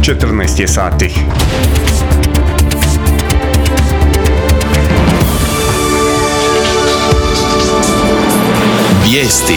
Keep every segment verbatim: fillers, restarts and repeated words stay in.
četrnaest je sati. Vijesti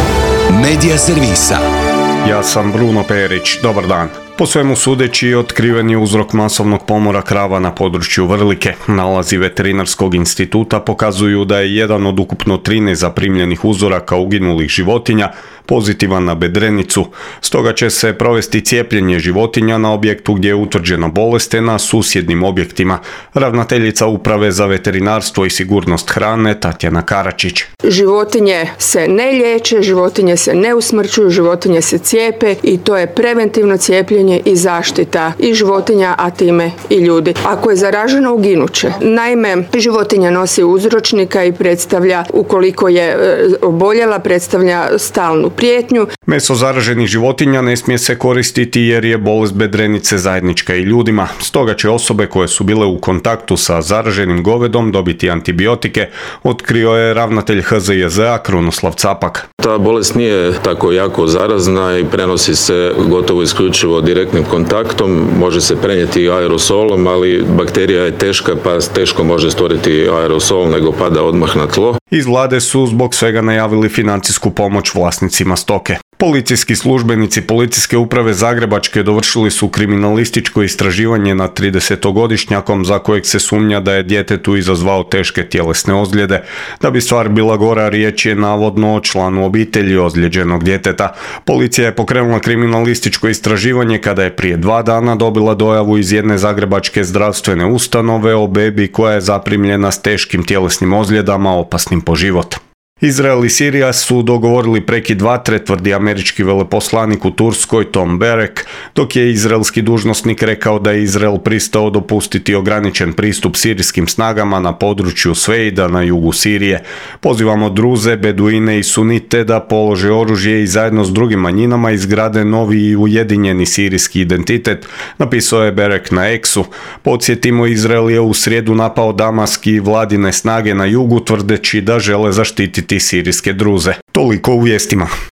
Medija servisa. Ja sam Bruno Perić, dobar dan. Po svemu sudeći, otkriven je uzrok masovnog pomora krava na području Vrlike. Nalazi Veterinarskog instituta pokazuju da je jedan od ukupno trinaest zaprimljenih uzoraka uginulih životinja pozitivan na bedrenicu. Stoga će se provesti cijepljenje životinja na objektu gdje je utvrđena bolest te na susjednim objektima. Ravnateljica Uprave za veterinarstvo i sigurnost hrane Tatjana Karačić. Životinje se ne liječe, životinje se ne usmrćuju, životinje se cijepe i to je preventivno cijepljenje i zaštita i životinja, a time i ljudi. Ako je zaraženo, uginuće. Naime, životinja nosi uzročnika i predstavlja, ukoliko je oboljela, predstavlja stalnu prijetnju. Meso zaraženih životinja ne smije se koristiti jer je bolest bedrenice zajednička i ljudima. Stoga će osobe koje su bile u kontaktu sa zaraženim govedom dobiti antibiotike, otkrio je ravnatelj H Z J Z-a Krunoslav Capak. Ta bolest nije tako jako zarazna i prenosi se gotovo isključivo direktnim kontaktom. Može se prenijeti aerosolom, ali bakterija je teška pa teško može stvoriti aerosol nego pada odmah na tlo. Iz vlade su zbog svega najavili financijsku pomoć vlasnicima stoke. Policijski službenici Policijske uprave Zagrebačke dovršili su kriminalističko istraživanje nad tridesetogodišnjakom za kojeg se sumnja da je djetetu izazvao teške tjelesne ozljede. Da bi stvar bila gora, riječ je navodno o članu obitelji ozlijeđenog djeteta. Policija je pokrenula kriminalističko istraživanje kada je prije dva dana dobila dojavu iz jedne zagrebačke zdravstvene ustanove o bebi koja je zaprimljena s teškim tjelesnim ozljedama opasnim po život. Izrael i Sirija su dogovorili prekid vatre, tvrdi američki veleposlanik u Turskoj Tom Barrack, dok je izraelski dužnosnik rekao da je Izrael pristao dopustiti ograničen pristup sirijskim snagama na području Sveida na jugu Sirije. Pozivamo Druze, Beduine i Sunite da polože oružje i zajedno s drugim manjinama izgrade novi i ujedinjeni sirijski identitet, napisao je Barrack na X-u. Podsjetimo, Izrael je u srijedu napao Damask i vladine snage na jugu tvrdeći da žele zaštititi sirijske Druze. Toliko u vijestima.